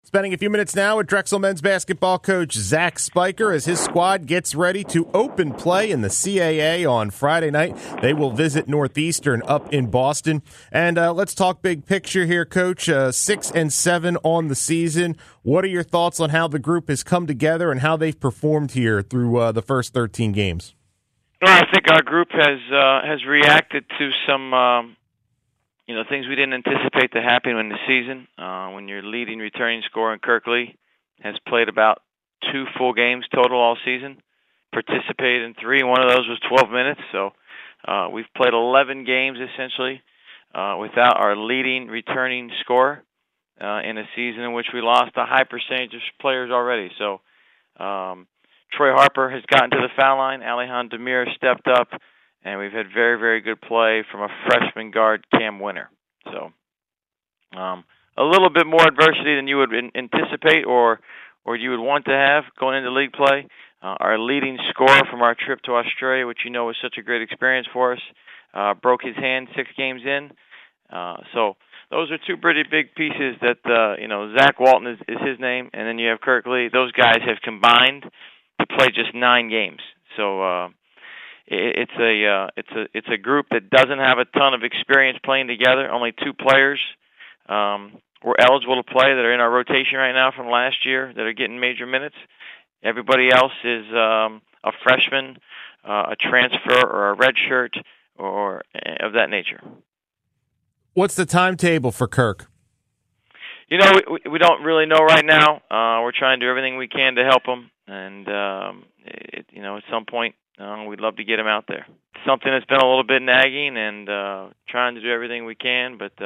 Spending a few minutes now with Drexel men's basketball coach Zach Spiker as his squad gets ready to open play in the CAA on Friday night. They will visit Northeastern up in Boston. And let's talk big picture here, Coach. 6-7 on the season. What are your thoughts on how the group has come together and how they've performed here through the first 13 games? Well, I think our group has reacted to some things we didn't anticipate to happen in the season. When your leading returning scorer in Kirkley has played about 2 full games total all season, participated in 3, and one of those was 12 minutes. So we've played 11 games essentially without our leading returning scorer in a season in which we lost a high percentage of players already. So Troy Harper has gotten to the foul line. Alihan Demir stepped up. And we've had very, very good play from a freshman guard, Cam Winter. So a little bit more adversity than you would anticipate or you would want to have going into league play. Our leading scorer from our trip to Australia, which you know was such a great experience for us, broke his hand 6 games in. So those are 2 pretty big pieces that, Zach Walton is his name, and then you have Kirkley. Those guys have combined to play just 9 games. So it's a group that doesn't have a ton of experience playing together. Only 2 players were eligible to play that are in our rotation right now from last year that are getting major minutes. Everybody else is a freshman, a transfer, or a redshirt, or of that nature. What's the timetable for Kirk? We don't really know right now. We're trying to do everything we can to help him, and at some point. We'd love to get him out there. Something that's been a little bit nagging, and trying to do everything we can, but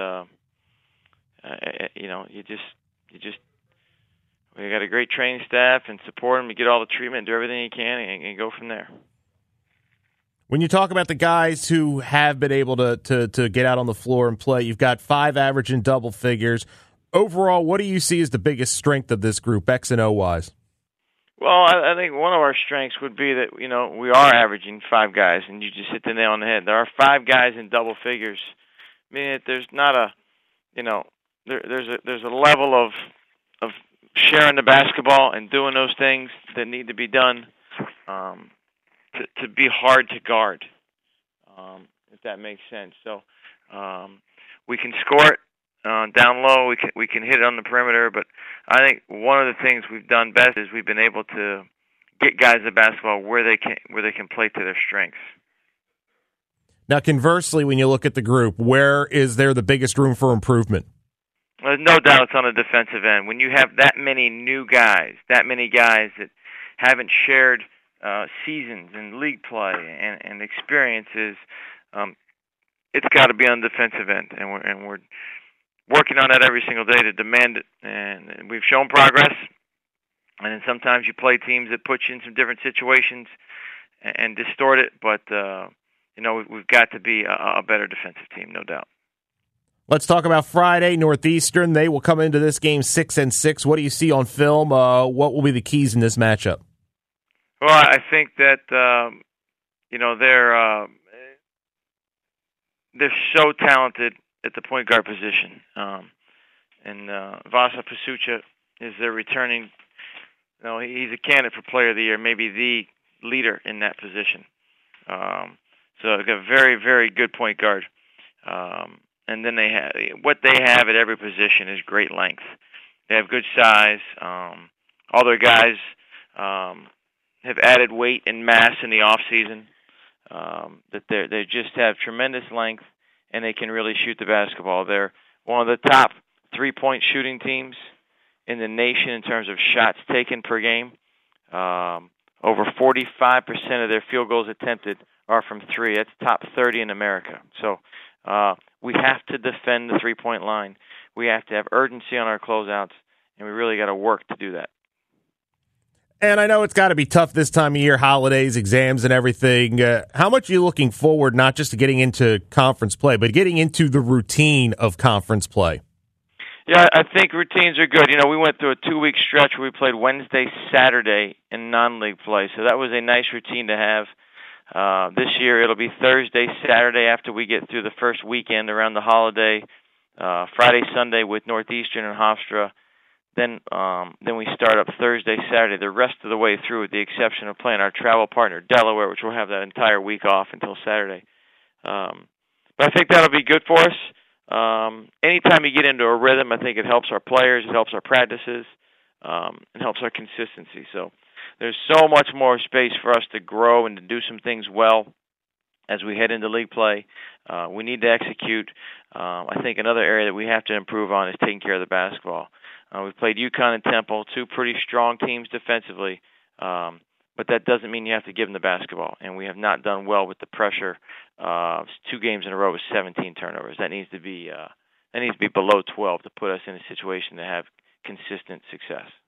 we got a great training staff and support him to get all the treatment, do everything he can, and go from there. When you talk about the guys who have been able to get out on the floor and play, you've got 5 average in double figures. Overall, what do you see as the biggest strength of this group, X and O wise? Well, I think one of our strengths would be that, we are averaging 5 guys, and you just hit the nail on the head. There are 5 guys in double figures. I mean, there's not a, there's a level of sharing the basketball and doing those things that need to be done to be hard to guard, if that makes sense. So we can score it. Down low, we can hit it on the perimeter, but I think one of the things we've done best is we've been able to get guys in basketball where they can play to their strengths. Now, conversely, when you look at the group, where is there the biggest room for improvement? No doubt it's on the defensive end. When you have that many new guys, that many guys that haven't shared seasons and league play and experiences, it's got to be on the defensive end, and we're working on that every single day to demand it, and we've shown progress. And then sometimes you play teams that put you in some different situations and distort it, but we've got to be a better defensive team, no doubt. Let's talk about Friday, Northeastern. They will come into this game 6-6. What do you see on film? What will be the keys in this matchup? Well, I think that they're so talented at the point guard position. And Vasa Pasucha is their returning. He's a candidate for Player of the Year, maybe the leader in that position. So they've got a very, very good point guard. And then what they have at every position is great length. They have good size. All their guys have added weight and mass in the off season. That they just have tremendous length, and they can really shoot the basketball. They're one of the top 3-point shooting teams in the nation in terms of shots taken per game. Over 45% of their field goals attempted are from 3. That's top 30 in America. So we have to defend the 3-point line. We have to have urgency on our closeouts, and we really got to work to do that. And I know it's got to be tough this time of year, holidays, exams, and everything. How much are you looking forward, not just to getting into conference play, but getting into the routine of conference play? Yeah, I think routines are good. We went through a 2-week stretch where we played Wednesday, Saturday in non-league play, so that was a nice routine to have. This year it'll be Thursday, Saturday after we get through the first weekend around the holiday, Friday, Sunday with Northeastern and Hofstra, Then we start up Thursday, Saturday, the rest of the way through, with the exception of playing our travel partner, Delaware, which will have that entire week off until Saturday. But I think that'll be good for us. Anytime you get into a rhythm, I think it helps our players, it helps our practices, it helps our consistency. So there's so much more space for us to grow and to do some things well as we head into league play. We need to execute. I think another area that we have to improve on is taking care of the basketball. We've played UConn and Temple, two pretty strong teams defensively, but that doesn't mean you have to give them the basketball. And we have not done well with the pressure. 2 games in a row with 17 turnovers. That needs to be below 12 to put us in a situation to have consistent success.